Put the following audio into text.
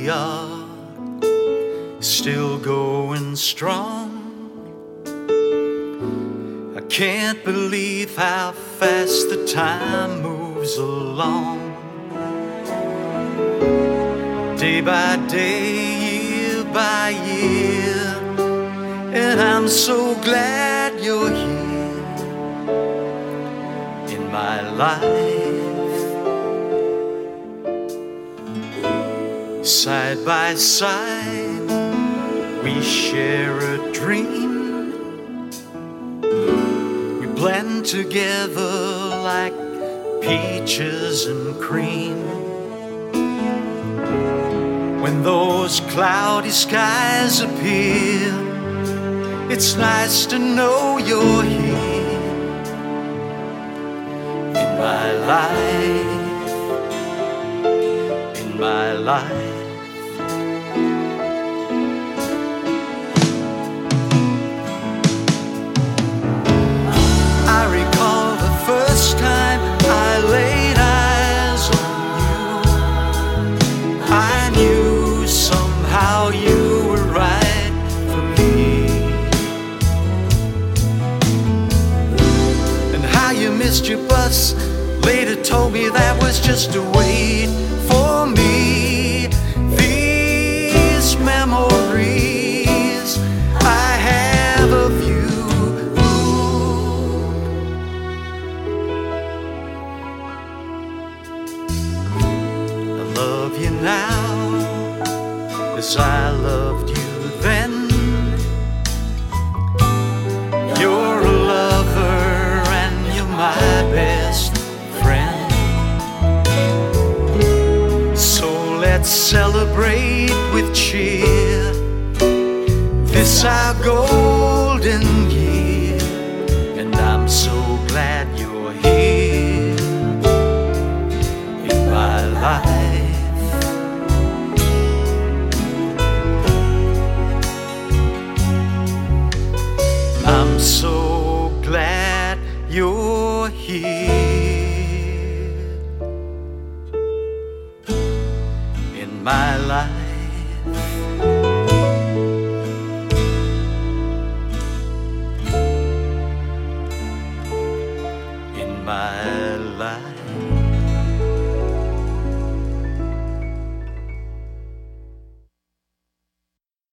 we are still going strong. I can't believe how fast the time moves along. Day by day, year by year, and I'm so glad you're here in my life. Side by side, we share a dream. We blend together like peaches and cream. When those cloudy skies appear, it's nice to know you're here in my life, in my life. I recall the first time I laid eyes on you. I knew somehow you were right for me. And how you missed your bus later told me that was just a wait for me. These memories I have of you, I love you now as I loved you then. You're a lover and you're my best friend. So let's celebrate with cheer this our golden year. And I'm so glad you're here in my life. I'm so glad you're here.